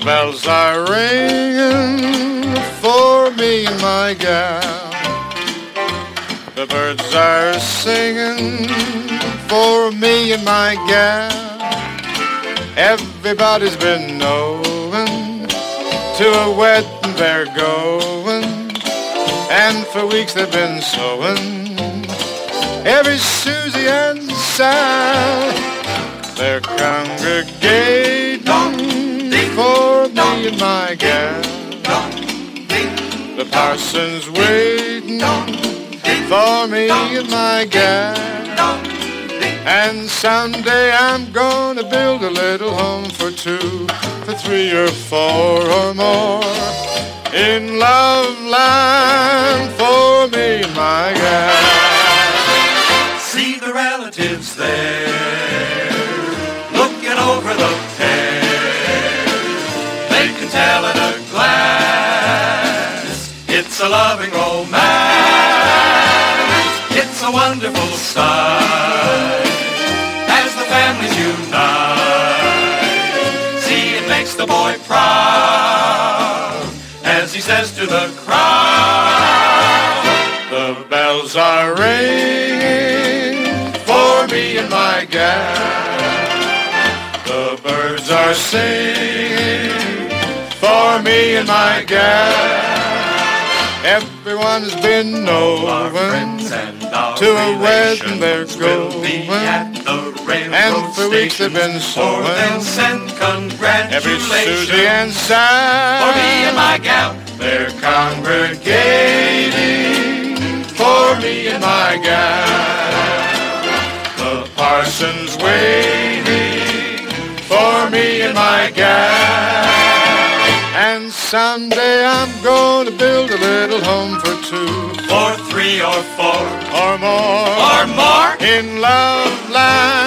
bells are ringing for me and my gal. The birds are singing for me and my gal. Everybody's been knowing to a wedding they're going, and for weeks they've been sewing. Every Susie and Sal, they're congregating for me and my gal. The parson's waiting for me and my gal. And someday I'm gonna build a little home for two, for three or four or more, in love land for me and my gal. See the relatives there, looking over the pair. They can tell at a glance, it's a loving romance. It's a wonderful sight as the families unite. See, it makes the boy proud as he says to the crowd, the bells are ringing for me and my gal. The birds are singing for me and my gal. Everyone's been knowing to a wedding they're going, and for weeks they've been sewing. Every Susie and Sam, for me and my gal, they're congregating for me and my gal. The parson's waiting for me and my gal. And someday I'm gonna build a little home for two, for three or four, or more, or more, in love land.